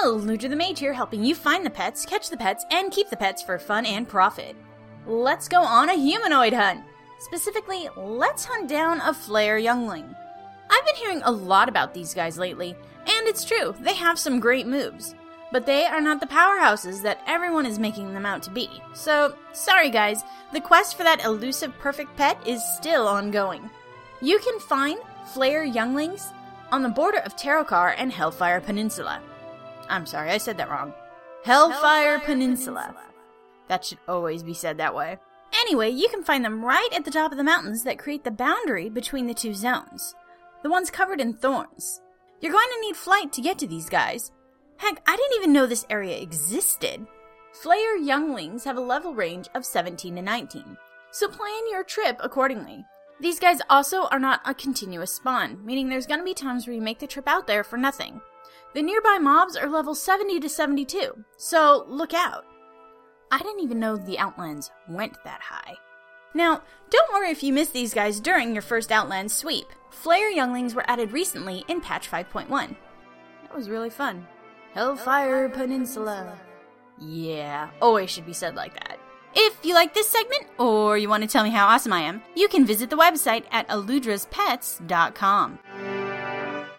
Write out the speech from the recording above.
Eludra the Mage here, helping you find the pets, catch the pets, and keep the pets for fun and profit. Let's go on a humanoid hunt. Specifically, let's hunt down a flare youngling. I've been hearing a lot about these guys lately, and it's true, they have some great moves. But they are not the powerhouses that everyone is making them out to be. So, sorry guys, the quest for that elusive perfect pet is still ongoing. You can find flare younglings on the border of Terokkar and Hellfire Peninsula. I'm sorry, I said that wrong. Hellfire Peninsula. That should always be said that way. Anyway, you can find them right at the top of the mountains that create the boundary between the two zones. The ones covered in thorns. You're going to need flight to get to these guys. Heck, I didn't even know this area existed. Flare younglings have a level range of 17 to 19, so plan your trip accordingly. These guys also are not a continuous spawn, meaning there's going to be times where you make the trip out there for nothing. The nearby mobs are level 70 to 72, so look out. I didn't even know the Outlands went that high. Now, don't worry if you miss these guys during your first Outlands sweep. Flare younglings were added recently in patch 5.1. That was really fun. Hellfire Peninsula. Yeah, always should be said like that. If you like this segment, or you want to tell me how awesome I am, you can visit the website at eludraspets.com.